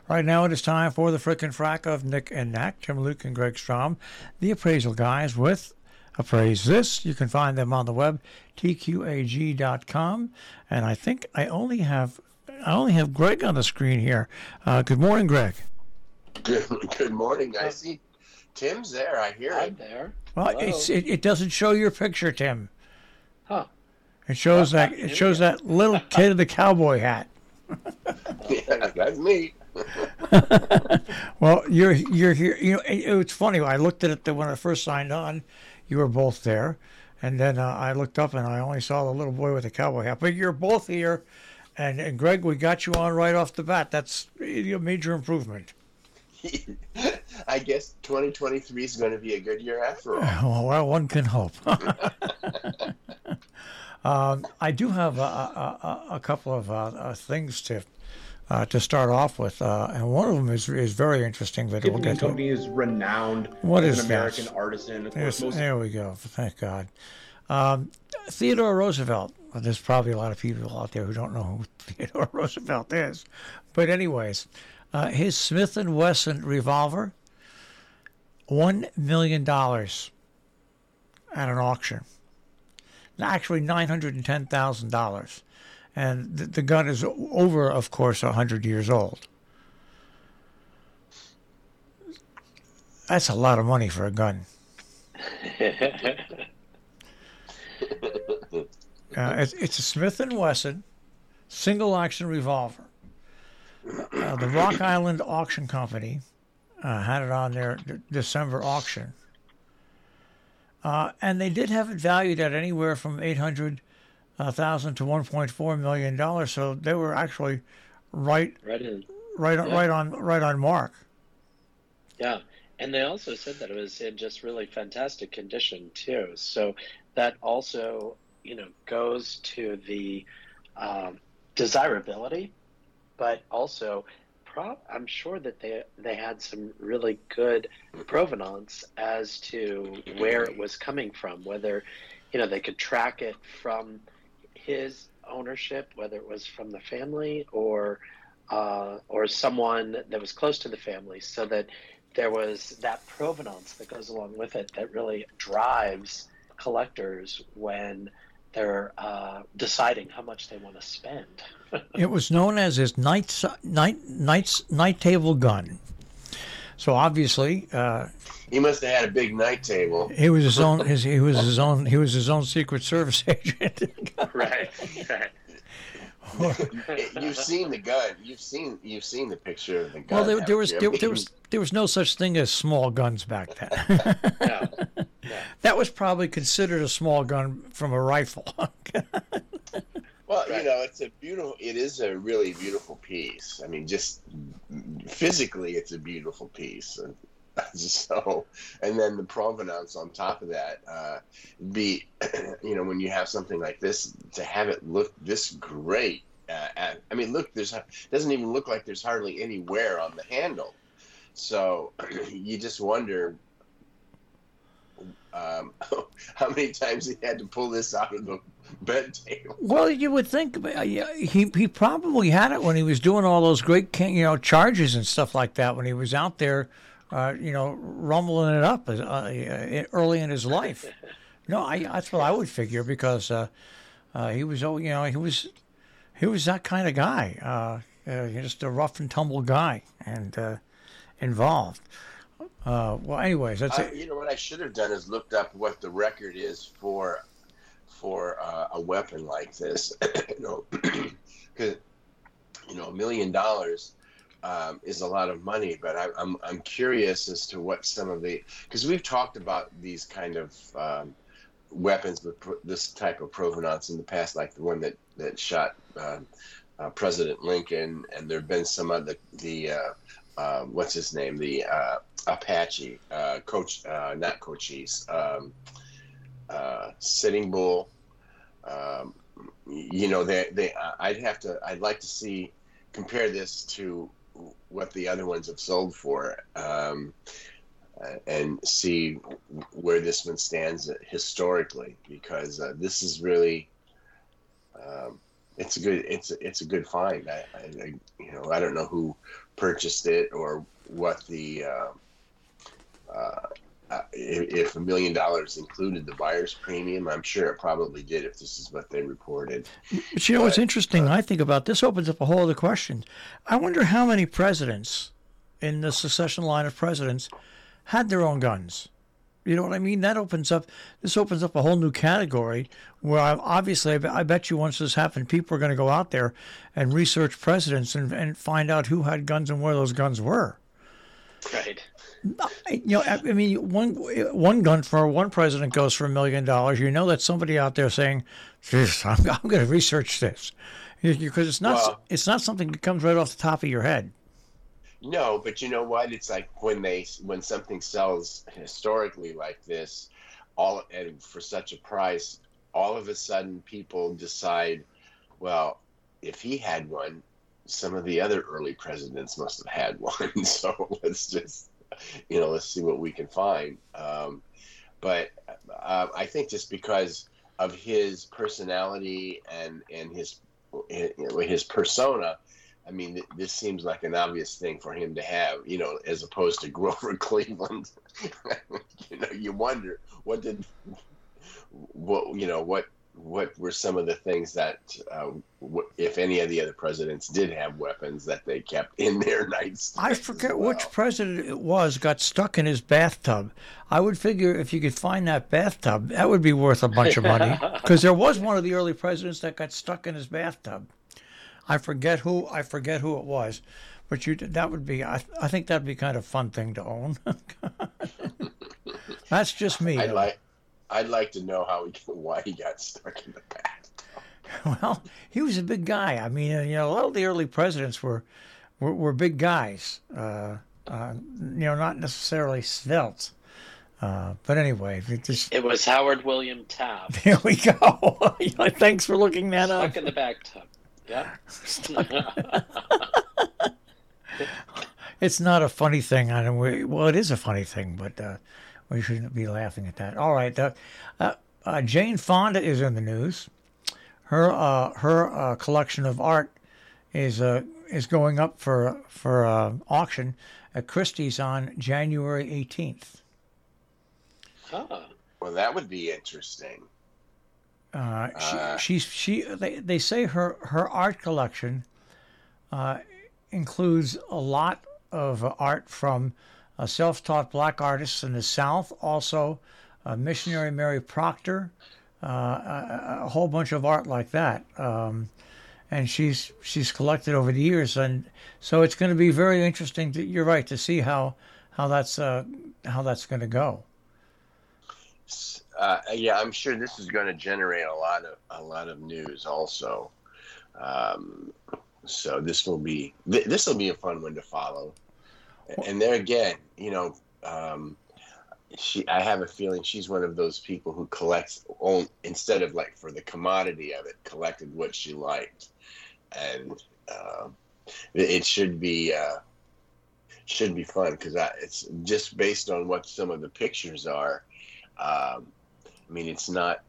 Right now it is time for the frickin' frack of Nick and Nack, Tim Luke and Greg Strom, the appraisal guys with Appraise This. You can find them on the web, tqag.com. And I think I only have Greg on the screen here. Good morning, Greg. Good morning. I see Tim's there. I hear I'm it. there. Well, it doesn't show your picture, Tim. Huh. It shows that little kid in the cowboy hat. Yeah, that's me. Well, you're here. You know, it's funny. I looked at it when I first signed on. You were both there, and then I looked up and I only saw the little boy with the cowboy hat. But you're both here, and Greg, we got you on right off the bat. That's a major improvement. I guess 2023 is going to be a good year after all. Well, one can hope. I do have a couple of things to start off with, and one of them is very interesting. But we'll get to Company is renowned What as is an American that? artisan. Of Yes, course, there we go. Thank God. Theodore Roosevelt. Well, there's probably a lot of people out there who don't know who Theodore Roosevelt is. But anyways, his Smith & Wesson revolver, $1 million at an auction. Actually, $910,000. And the gun is over, of course, 100 years old. That's a lot of money for a gun. It's a Smith & Wesson single action revolver. The Rock Island Auction Company had it on their December auction. And they did have it valued at anywhere from $800,000 to $1.4 million. So they were actually right on mark. Yeah. And they also said that it was in just really fantastic condition too. So that also, goes to the desirability, but also I'm sure that they had some really good provenance as to where it was coming from, whether, they could track it from his ownership, whether it was from the family or someone that was close to the family, so that there was that provenance that goes along with it that really drives collectors when they're deciding how much they want to spend. It was known as his night table gun. So obviously, He must have had a big night table. he was his own. He was his own Secret Service agent. Right. You've seen the gun. You've seen the picture of the gun. Well, there haven't you? was no such thing as small guns back then. Yeah. That was probably considered a small gun from a rifle. Well, Right. it is a really beautiful piece. I mean, just physically, it's a beautiful piece. So, and then the provenance on top of that, when you have something like this, to have it look this great. Look, doesn't even look like there's hardly any wear on the handle. So you just wonder how many times he had to pull this out of the bed table. Well, you would think he probably had it when he was doing all those great charges and stuff like that when he was out there, rumbling it up early in his life. No, that's what I would figure, because he was that kind of guy, just a rough and tumble guy, and involved. Well, anyways, that's it. What I should have done is looked up what the record is for a weapon like this. Because $1 million is a lot of money, but I'm curious as to what some of because we've talked about these kind of weapons with this type of provenance in the past, like the one that shot President Lincoln, and there have been some other what's his name, the Apache, not Cochise, Sitting Bull. I'd like to compare this to what the other ones have sold for, and see where this one stands historically, because this is really, it's a good find. I don't know who purchased it or what the if $1 million included the buyer's premium. I'm sure it probably did if this is what they reported. But you know what's interesting, I think about this opens up a whole other question. I wonder how many presidents in the succession line of presidents had their own guns. You know what I mean? This opens up a whole new category where obviously I bet you once this happened, people are going to go out there and research presidents and find out who had guns and where those guns were. Right. You know, I mean, one gun for one president goes for $1 million. You know that somebody out there saying, "Geez, I'm going to research this," because it's not something that comes right off the top of your head. No, but you know what? It's like when something sells historically like this, and for such a price, all of a sudden people decide, well, if he had one, some of the other early presidents must have had one. So let's just, let's see what we can find. But I think just because of his personality and his persona, I mean, this seems like an obvious thing for him to have, as opposed to Grover Cleveland. You wonder what were some of the things that, if any of the other presidents did have weapons that they kept in their nightstand. I forget which president it was got stuck in his bathtub. I would figure if you could find that bathtub, that would be worth a bunch of money, because there was one of the early presidents that got stuck in his bathtub. I forget who it was, but that would be. I think that'd be kind of fun thing to own. That's just me. I'd like to know why he got stuck in the bathtub. Well, he was a big guy. I mean, a lot of the early presidents were big guys. Not necessarily svelte. But anyway, it was Howard William Taft. There we go. Thanks for looking that up. Stuck in the bathtub. Yeah. It's not a funny thing. Well, it is a funny thing, but we shouldn't be laughing at that. All right. Jane Fonda is in the news. Her collection of art is going up for auction at Christie's on January 18th. Oh. Well, that would be interesting. They say her art collection includes a lot of art from self-taught black artists in the South, also missionary Mary Proctor, a whole bunch of art like that, and she's collected over the years, and so it's going to be very interesting. You're right, to see how that's going to go. Yeah, I'm sure this is going to generate a lot of news also. So this will be a fun one to follow. And there again, I have a feeling she's one of those people who collects instead of like for the commodity of it, collected what she liked, and it should be fun because it's just based on what some of the pictures are. I mean, it's not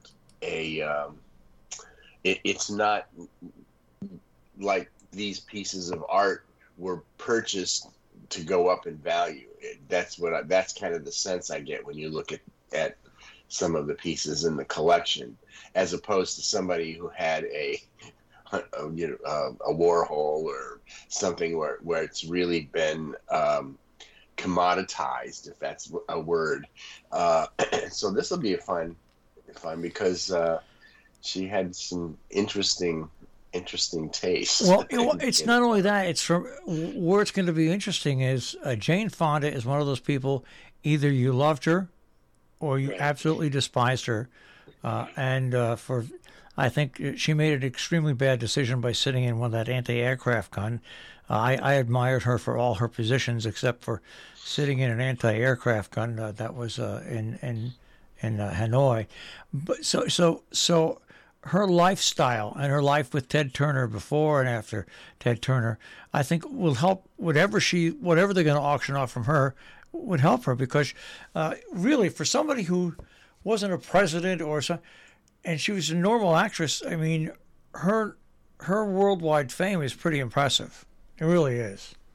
it's not like these pieces of art were purchased to go up in value. That's kind of the sense I get when you look at some of the pieces in the collection, as opposed to somebody who had a Warhol or something where it's really been commoditized, if that's a word. So this will be fun because she had some interesting taste. Well, it's not only that. It's from where it's going to be interesting is Jane Fonda is one of those people. Either you loved her, or you absolutely despised her, and I think she made an extremely bad decision by sitting in one of that anti-aircraft gun. I admired her for all her positions except for sitting in an anti-aircraft gun that was in Hanoi. But so her lifestyle and her life with Ted Turner before and after Ted Turner, I think will help whatever they're going to auction off from her would help her, because really for somebody who wasn't a president or so, and she was a normal actress, I mean, her worldwide fame is pretty impressive. It really is.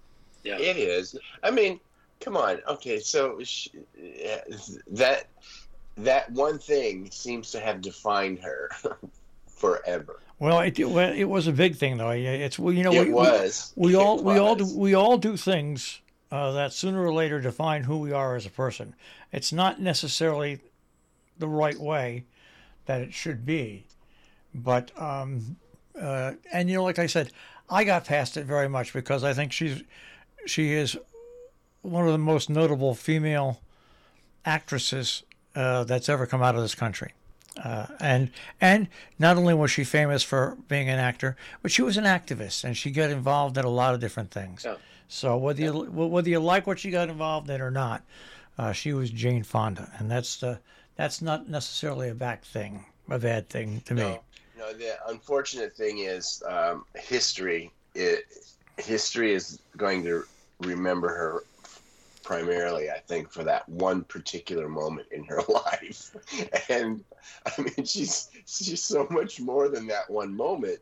Yeah. It is. I mean, come on. Okay, so that that one thing seems to have defined her forever. Well, it was a big thing though. It's well, you know, It was. we It all was. we all do things that sooner or later define who we are as a person. It's not necessarily the right way that it should be, but and you know, like I said, I got past it very much because I think she is one of the most notable female actresses that's ever come out of this country. And not only was she famous for being an actor, but she was an activist, and she got involved in a lot of different things. Yeah. So whether you like what she got involved in or not, she was Jane Fonda, and that's not necessarily a bad thing to me. No, no. The unfortunate thing is history. History is going to remember her primarily, I think, for that one particular moment in her life. And I mean, she's so much more than that one moment.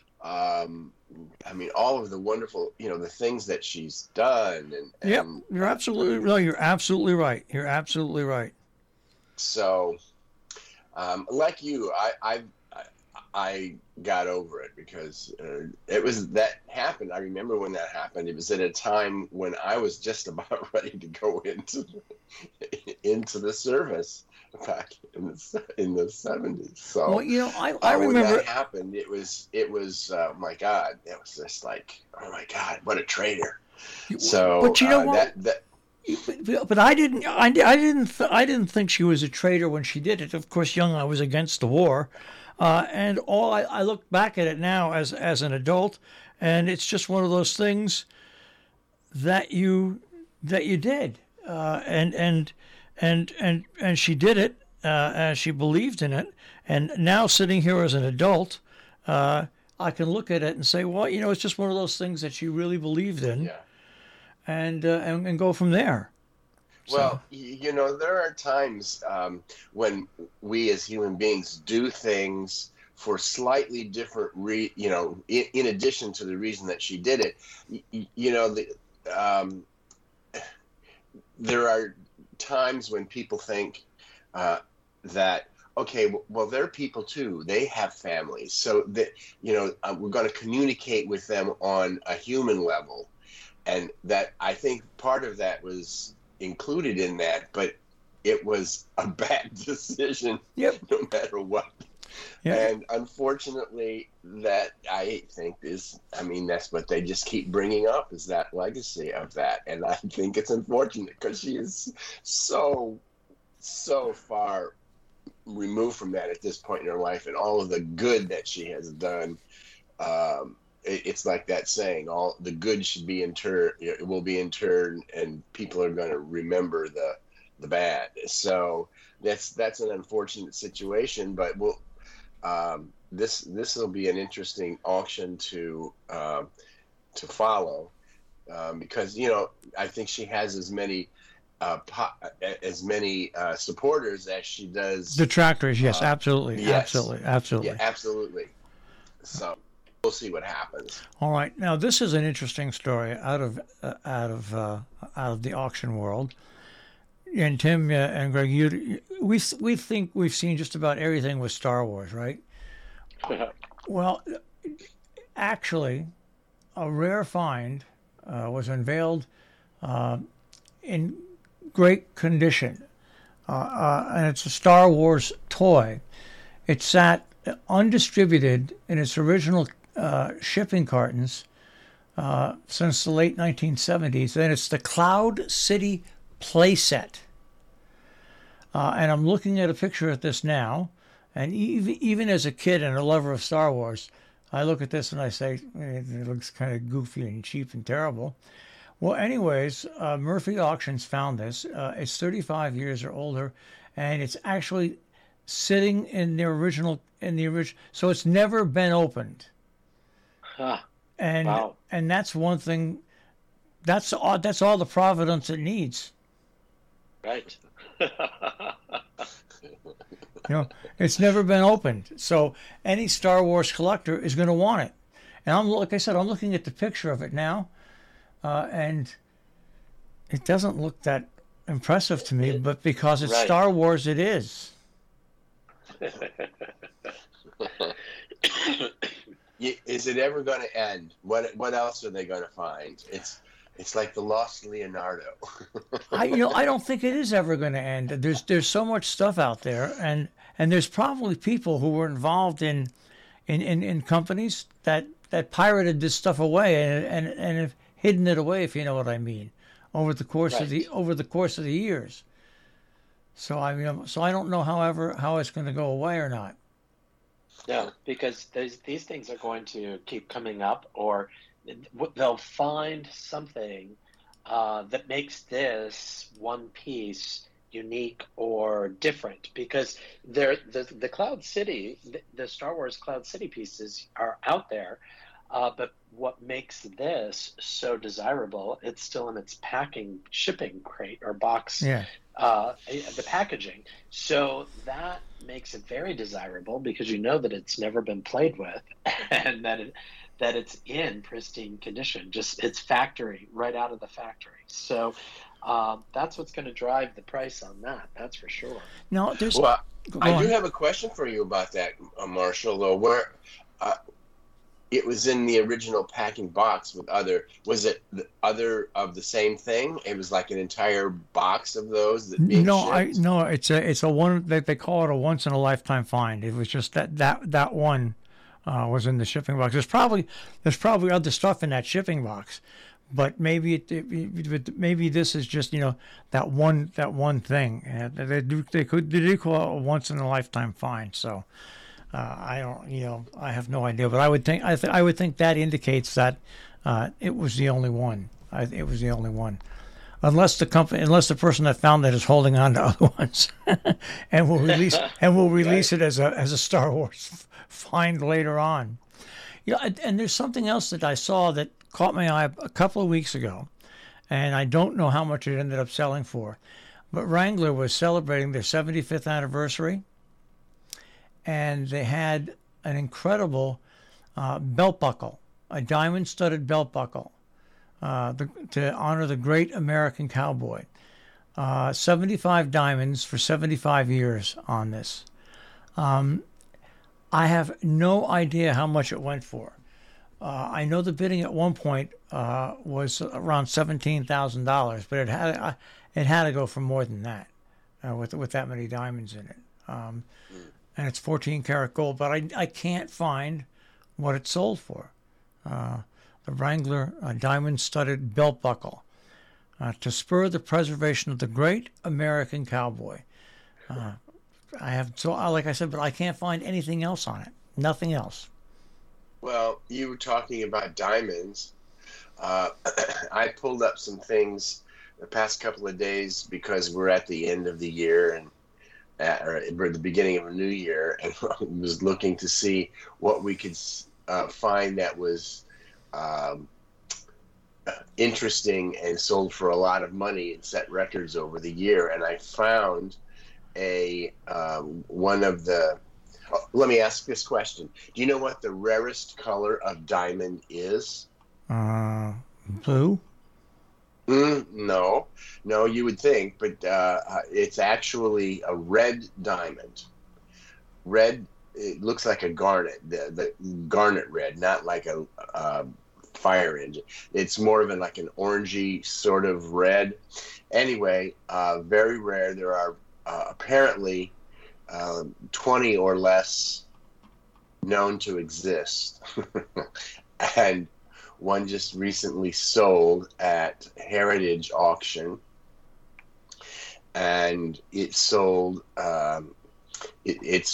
I mean, all of the wonderful, the things that she's done, Yep, and you're absolutely right. You're absolutely right. so, like you, I got over it because it was that happened. I remember when that happened. It was at a time when I was just about ready to go into the service back in the 70s. So, Well, you know, I when remember. that happened, it was my God. It was just like, oh my God, what a traitor. So, But you know what? that But I didn't think she was a traitor when she did it. Of course, young, I was against the war, and I look back at it now as an adult, and it's just one of those things that you did, and she did it, as she believed in it, and now sitting here as an adult, I can look at it and say, well, you know, it's just one of those things that she really believed in. yeah. And go from there. Well, there are times when we as human beings do things for slightly different, in addition to the reason that she did it. There are times when people think that, okay, well, they're people too. They have families, so that we're going to communicate with them on a human level. And that, I think part of that was included in that, but it was a bad decision. Yep. No matter what. Yeah. And unfortunately, that I think that's what they just keep bringing up, is that legacy of that. And I think it's unfortunate because she is so far removed from that at this point in her life, and all of the good that she has done. It's like that saying, all the good should be interred, it will be interred, and people are going to remember the bad. So that's an unfortunate situation, but this will be an interesting auction to follow, because I think she has as many supporters as she does Detractors, yes, absolutely, yes. absolutely. Yeah, absolutely. So we'll see what happens. All right, now this is an interesting story out of the auction world. And Tim and Greg, we think we've seen just about everything with Star Wars, right? Well, actually, a rare find was unveiled in great condition, and it's a Star Wars toy. It sat undistributed in its original shipping cartons since the late 1970s, and it's the Cloud City playset. And I'm looking at a picture of this now, and even as a kid and a lover of Star Wars, I look at this and I say, it looks kind of goofy and cheap and terrible. Well, anyways, Murphy Auctions found this. It's 35 years or older, and it's actually sitting in the original, so it's never been opened. Huh. And Wow. and that's one thing. That's all the provenance it needs. Right. It's never been opened, so any Star Wars collector is going to want it. And like I said, I'm looking at the picture of it now. and it doesn't look that impressive to me. But because it's Right. Star Wars, it is. Is it ever going to end? What else are they going to find? It's like the lost Leonardo. I don't think it is ever going to end. There's so much stuff out there, and there's probably people who were involved in companies that pirated this stuff away and have hidden it away, if you know what I mean, over the course of Right. the years. So I don't know, however, how it's going to go away or not. No, because these things are going to keep coming up, or they'll find something that makes this one piece unique or different. Because the Cloud City, the Star Wars Cloud City pieces are out there, but what makes this so desirable? It's still in its shipping crate or box, Yeah. the packaging. So that makes it very desirable because you know that it's never been played with, and that it's in pristine condition, just its factory, right out of the factory. So that's what's going to drive the price on that. That's for sure. No, there's. Well, Go I do on. have a question for you about that, Marshall. Though, where it was in the original packing box with other, was it the other of the same thing? It was like an entire box of those that being shipped. No, it's a one, they call it a once in a lifetime find. It was just that one was in the shipping box. There's probably other stuff in that shipping box, but maybe this is just that one thing. They do call it a once in a lifetime find. So I don't, I have no idea, but I would think that indicates that it was the only one. It was the only one. Unless the person that found it is holding on to other ones, and will release it as a Star Wars find later on. And there's something else that I saw that caught my eye a couple of weeks ago, and I don't know how much it ended up selling for, but Wrangler was celebrating their 75th anniversary, and they had an incredible belt buckle, a diamond-studded belt buckle. To honor the great American cowboy. 75 diamonds for 75 years on this. I have no idea how much it went for. I know the bidding at one point was around $17,000, but it had to go for more than that with that many diamonds in it. And it's 14 karat gold, but I can't find what it sold for. The Wrangler diamond-studded belt buckle to spur the preservation of the great American cowboy. Like I said, but I can't find anything else on it. Nothing else. Well, you were talking about diamonds. I pulled up some things the past couple of days because we're at the end of the year and or the beginning of a new year, and I was looking to see what we could find that was interesting and sold for a lot of money and set records over the year. And I found one of the. Let me ask this question: do you know what the rarest color of diamond is? Blue. No, you would think, but it's actually a red diamond. Red. It looks like a garnet, the garnet red, not like a fire engine. It's more of like an orangey sort of red. Anyway, very rare. There are apparently 20 or less known to exist. And one just recently sold at Heritage Auction. And it sold... it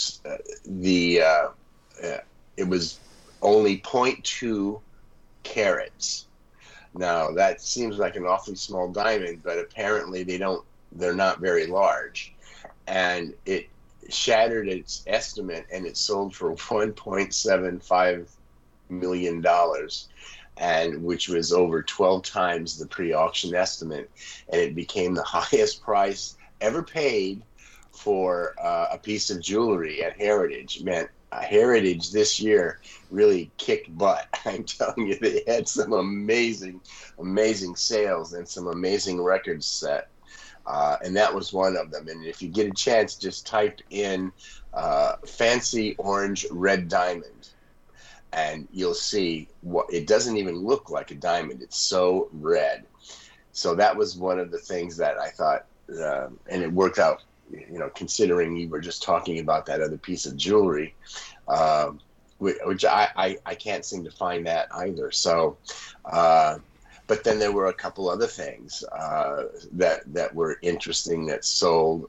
was only 0.2 carats. Now that seems like an awfully small diamond, but apparently they're not very large. And it shattered its estimate and it sold for $1.75 million, and which was over 12 times the pre-auction estimate. And it became the highest price ever paid for a piece of jewelry at Heritage. Meant Heritage this year really kicked butt. I'm telling you, they had some amazing sales and some amazing records set. And that was one of them. And if you get a chance, just type in fancy orange red diamond, and you'll see what it doesn't even look like a diamond. It's so red. So that was one of the things that I thought, and it worked out, considering you were just talking about that other piece of jewelry, which I can't seem to find that either. So, but then there were a couple other things that were interesting that sold.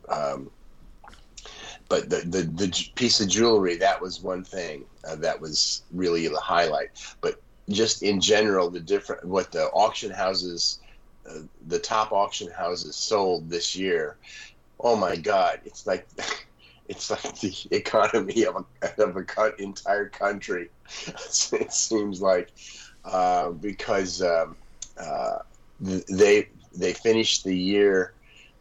But the piece of jewelry, that was one thing that was really the highlight. But just in general, what the auction houses, the top auction houses sold this year. Oh my God! It's like the economy of an entire country. It seems like because they finished the year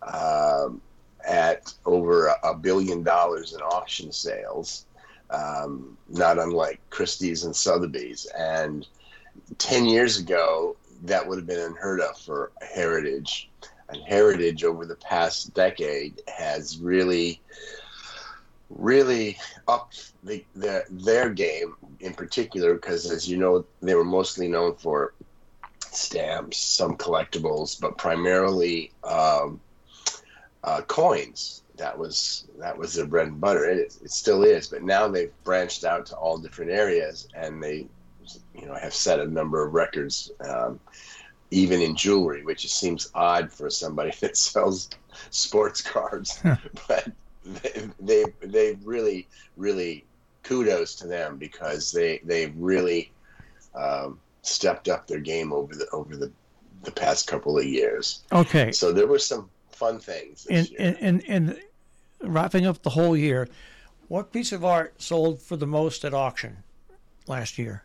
at over $1 billion in auction sales, not unlike Christie's and Sotheby's. And 10 years ago, that would have been unheard of for Heritage. And Heritage over the past decade has really upped their game in particular, because, as you know, they were mostly known for stamps, some collectibles, but primarily coins. That was their bread and butter. It still is, but now they've branched out to all different areas, and they have set a number of records, even in jewelry, which seems odd for somebody that sells sports cards. But they really kudos to them, because they've really stepped up their game over the past couple of years. Okay. So there were some fun things this year. And wrapping up the whole year, what piece of art sold for the most at auction last year?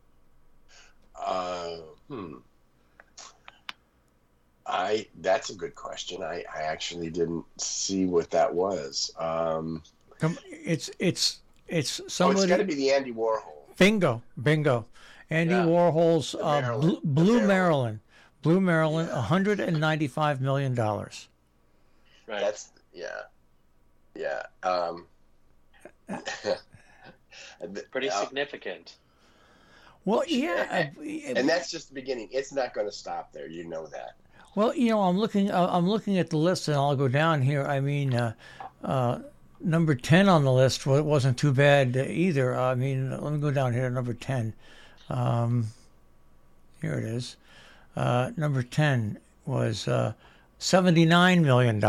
That's a good question. I actually didn't see what that was. It's It's somebody. got to be the Andy Warhol. Bingo. Andy Warhol's Blue Marilyn, $195 million. Right. That's pretty significant. Well, yeah, and that's just the beginning. It's not going to stop there. You know that. Well, I'm looking at the list, and I'll go down here. I mean, number 10 on the list wasn't too bad either. I mean, let me go down here to number 10. Here it is. Number 10 was $79 million.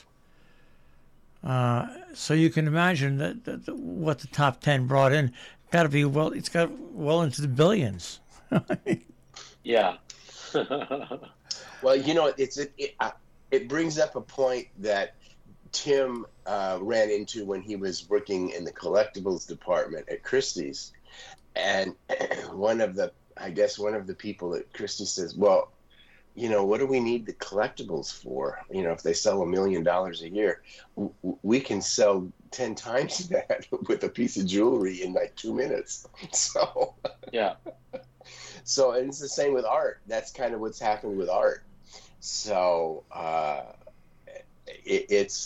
So you can imagine that what the top 10 brought in. It's got well into the billions. Yeah. Well, it brings up a point that Tim ran into when he was working in the collectibles department at Christie's, and one of the people at Christie's says, "Well, what do we need the collectibles for? If they sell $1 million a year, we can sell 10 times that with a piece of jewelry in like 2 minutes." So yeah. So, and it's the same with art. That's kind of what's happened with art. So it's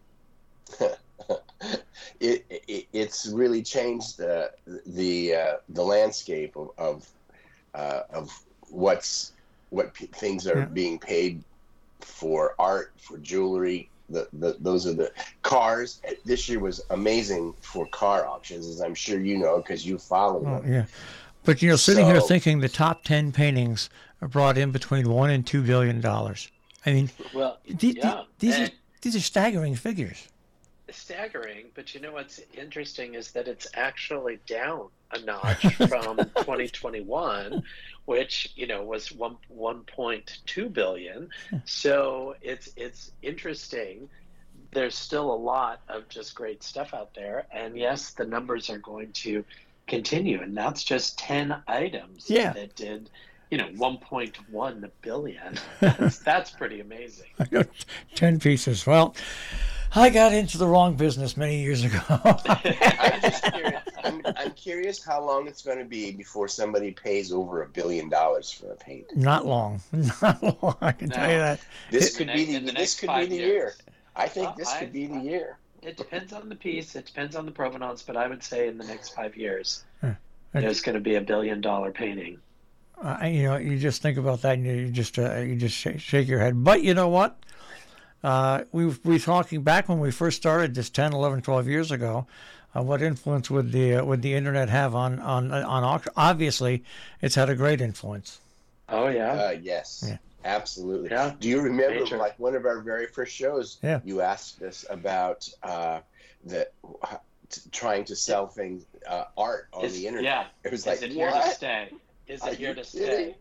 it's really changed the landscape of what things are being paid for art, for jewelry. Those are the cars. This year was amazing for car auctions, as I'm sure you know, because you follow them. Yeah. But sitting here thinking the top 10 paintings are brought in between $1 and $2 billion. I mean, well, these are staggering figures. Staggering, but what's interesting is that it's actually down a notch from 2021, which was 1.2 billion. So it's interesting. There's still a lot of just great stuff out there, and yes, the numbers are going to continue, and that's just 10 items that did 1.1 billion. That's pretty amazing. 10 pieces. Well, I got into the wrong business many years ago. I'm just curious. I'm curious how long it's going to be before somebody pays over $1 billion for a paint. Not long. Not long. I can tell you that. This could be the year. year. I think this could be the year. It depends on the piece. It depends on the provenance, but I would say in the next 5 years, there's going to be $1 billion painting. You just think about that, and you just shake your head. But you know what? We talking back when we first started this 10, 11, 12 years ago. What influence would the internet have on auction? Obviously, it's had a great influence. Oh yeah. Yes. Yeah. Absolutely. Yeah. Do you remember, Major. like one of our very first shows? Yeah. You asked us about trying to sell things, art on the internet. Yeah. It was Is like, it here to what? stay? Is Are it here you to stay?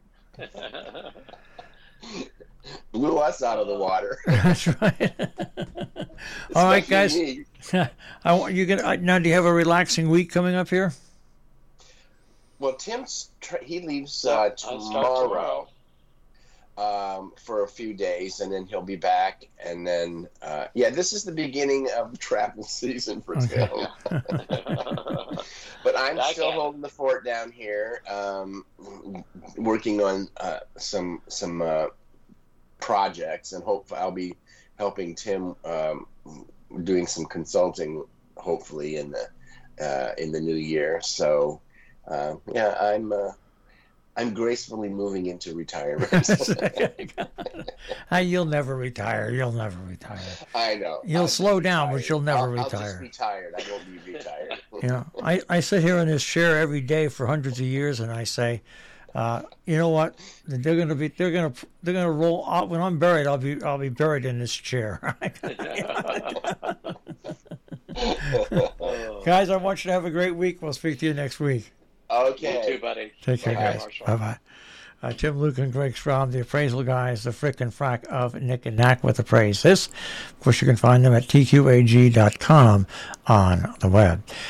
Blew us out of the water. That's right. All right, guys. Especially me. I want you now. Do you have a relaxing week coming up here? Well, he leaves I'll start tomorrow. For a few days, and then he'll be back. And then, this is the beginning of travel season for Tim. But I'm still holding the fort down here, working on some projects, and hopefully I'll be helping Tim doing some consulting, hopefully in the new year. So, I'm gracefully moving into retirement. You'll never retire. You'll never retire. I know. You'll slow down, but you'll never I'll retire. just retired. I won't be retired. I sit here in this chair every day for hundreds of years, and I say, you know what? They're gonna roll out when I'm buried. I'll be buried in this chair. Guys, I want you to have a great week. We'll speak to you next week. Okay. You too, buddy. Take care, Bye-bye, guys. Marshall. Bye-bye. Tim, Luke, and Greg Strom, the appraisal guys, the frick and frack of Nick and Knack with Appraise This. Of course, you can find them at tqag.com on the web.